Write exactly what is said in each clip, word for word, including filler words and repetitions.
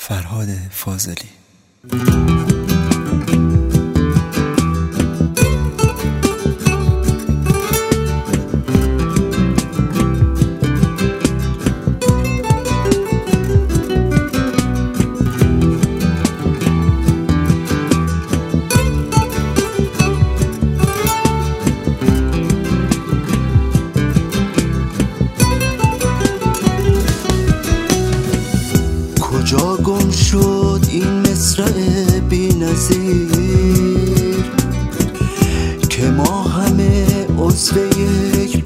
فرهاد فاضلی. کجا گم شد این مصرع بی نظیر که ما همه عضو یک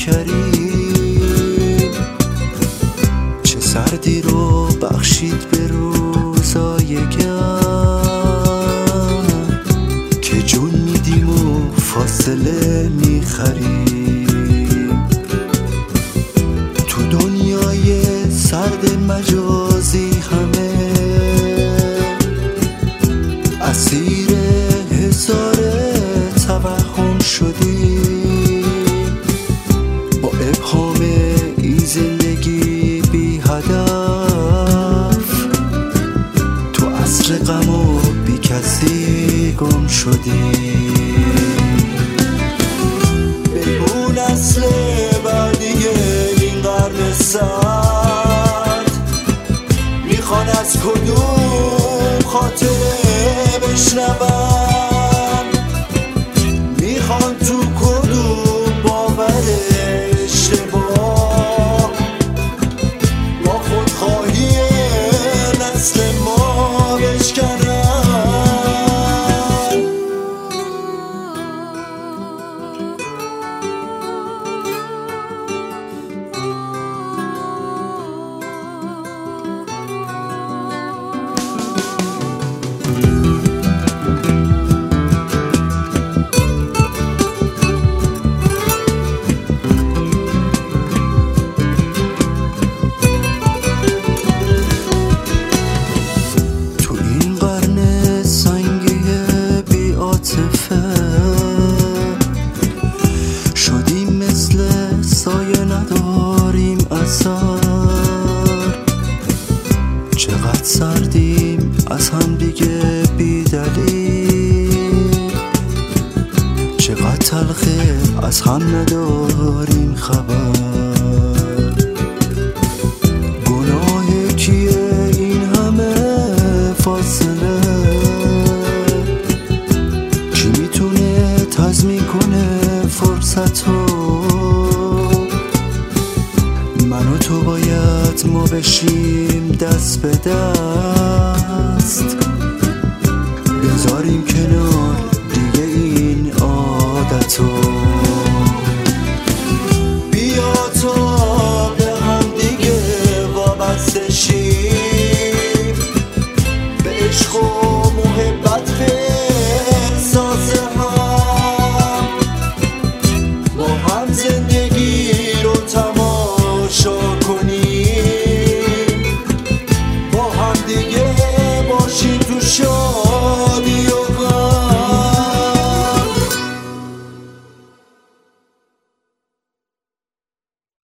پیکریم؟ چه سردی رو بخشید به روزای گرم که جون میدیم و فاصله میخریم. تو دنیای سرد مجازی همه اسیر هزار توهم شدیم، با ابهام این زندگی بی هدف تو عصر غم و بی کسی گم شدیم. بگو نسل بعدی این قرن سرد میخوان از کدوم خاطره بشنون، میخوان تو کدوم باور اشتباه با خودخواهی نسل ما بشکنن. شدیم مثل سایه نداریم اثر، چقدر سردیم از هم دیگه بی دلیل، چقدر تلخه از هم نداریم خبر. گناه کیه این همه فاصله؟ کی میتونه تضمین کنه فرصتو؟ من و تو باید ما بشیم دست به دست، بذاریم کنار دیگه این عادتو. بیا تا به هم دیگه وابسته شیم، به عشق و محبت به احساس هم، با هم زندگی رو تماشا کنیم، با هم دیگه